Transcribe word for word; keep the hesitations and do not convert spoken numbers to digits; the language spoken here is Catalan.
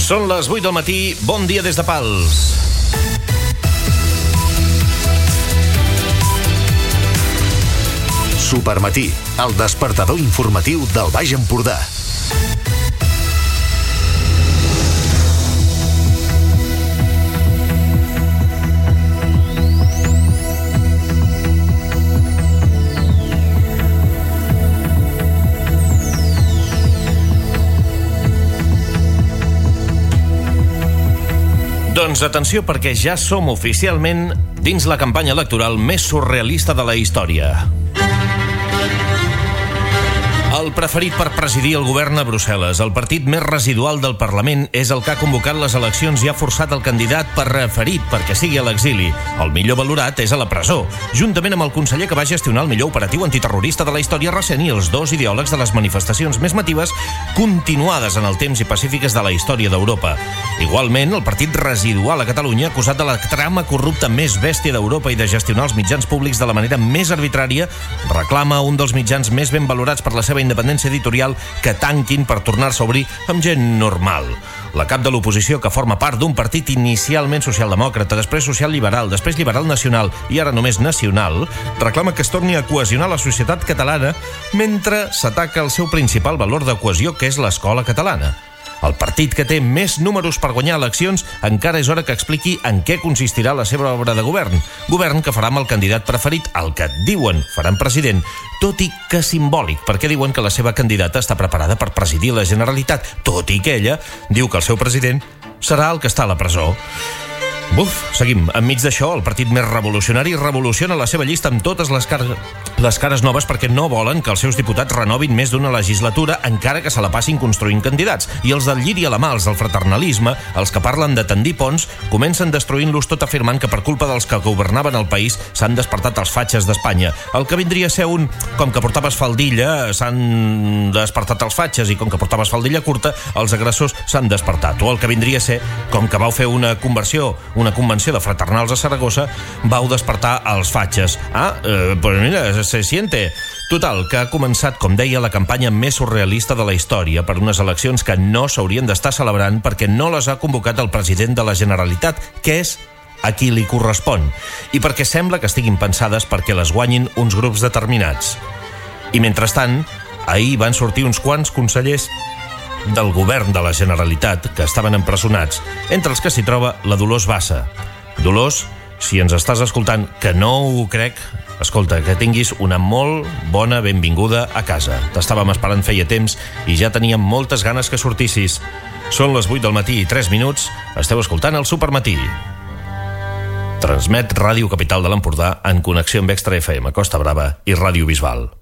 Són les vuit del matí, bon dia des de Pals. Supermatí, el despertador informatiu del Baix Empordà. Doncs atenció, perquè ja som oficialment dins la campanya electoral més surrealista de la història. El preferit per presidir el govern a Brussel·les, el partit més residual del Parlament, és el que ha convocat les eleccions i ha forçat el candidat preferit perquè sigui a l'exili. El millor valorat és a la presó, juntament amb el conseller que va gestionar el millor operatiu antiterrorista de la història recent i els dos ideòlegs de les manifestacions més matives continuades en el temps i pacífiques de la història d'Europa. Igualment, el partit residual a Catalunya, acusat de la trama corrupta més bèstia d'Europa i de gestionar els mitjans públics de la manera més arbitrària, reclama un dels mitjans més ben valorats per la seva independència editorial que tanquin per tornar-se a obrir amb gent normal. La cap de l'oposició, que forma part d'un partit inicialment socialdemòcrata, després social-liberal, després liberal nacional i ara només nacional, reclama que es torni a cohesionar la societat catalana mentre s'ataca el seu principal valor de cohesió, que és l'escola catalana. El partit que té més números per guanyar eleccions encara és hora que expliqui en què consistirà la seva obra de govern. Govern que farà amb el candidat preferit, el que diuen faran president, tot i que simbòlic, perquè diuen que la seva candidata està preparada per presidir la Generalitat, tot i que ella diu que el seu president serà el que està a la presó. Buf, seguim. Enmig d'això, el partit més revolucionari revoluciona la seva llista amb totes les, car les cares noves perquè no volen que els seus diputats renovin més d'una legislatura, encara que se la passin construint candidats. I els del lliri a la mà, els del fraternalisme, els que parlen de tendir ponts, comencen destruint-los tot afirmant que per culpa dels que governaven el país s'han despertat els fatxes d'Espanya. El que vindria a ser un com que portaves faldilla s'han despertat els fatxes i com que portaves faldilla curta els agressors s'han despertat. O el que vindria a ser com que vau fer una conversió una convenció de fraternals a Saragossa, vau despertar els fatxes. Ah, eh, pues mira, se siente. Total, que ha començat, com deia, la campanya més surrealista de la història per unes eleccions que no s'haurien d'estar celebrant perquè no les ha convocat el president de la Generalitat, que és a qui li correspon, i perquè sembla que estiguin pensades perquè les guanyin uns grups determinats. I mentrestant, ahir van sortir uns quants consellers del govern de la Generalitat que estaven empresonats, entre els que s'hi troba la Dolors Bassa. Dolors, si ens estàs escoltant, que no ho crec, escolta, que tinguis una molt bona benvinguda a casa. T'estàvem esperant feia temps i ja teníem moltes ganes que sortissis. Són les vuit del matí i tres minuts, esteu escoltant el Supermatí. Transmet Ràdio Capital de l'Empordà en connexió amb Extra F M, Costa Brava i Ràdio Bisbal.